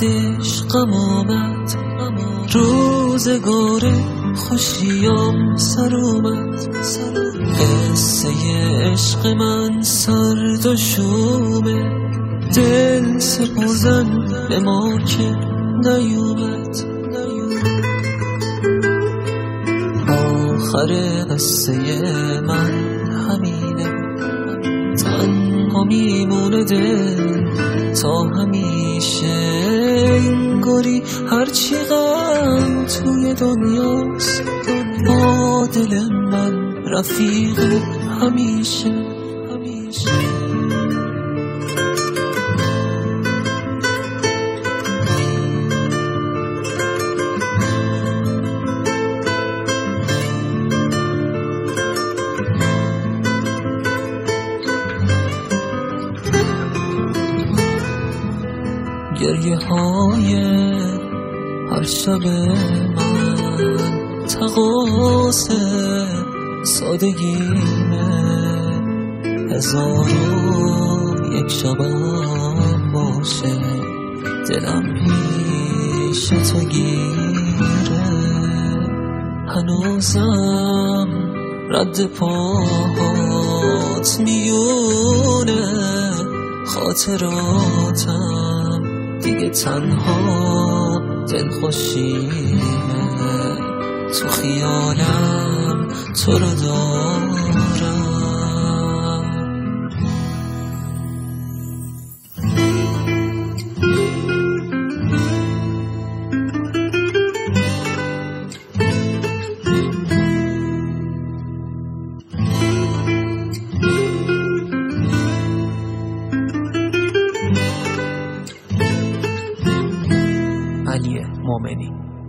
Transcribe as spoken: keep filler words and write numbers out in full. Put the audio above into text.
عشقم آمد، روزگار خوشیام سر اومد. قصه عشق من سرد و شومه، دل سپردن به ما که نیومد. آخر قصه من همینه، تنها میمونه دل تا همیشه. انگاری هرچی غم توی دنیاست، با دل من رفیق همیشه همیشه. گریه های هر شب من تقاص سادگیمه، هزار و یک شبم باشه دلم پیش تو گیره. هنوزم رد پاهات میونه، خاطراتم دیگه تنها دل خوشیمه. تو خیالم تو رو دارم. علی مومنی.